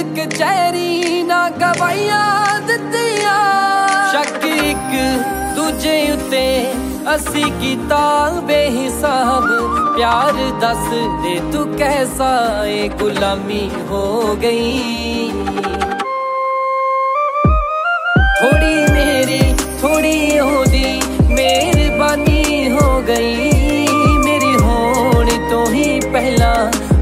कचहरी ना गवाइयां दित्तियां शक एक दूजे उत्ते असी कीता बेहिसाब प्यार दस दे तू कैसा ए गुलामी हो गई थोड़ी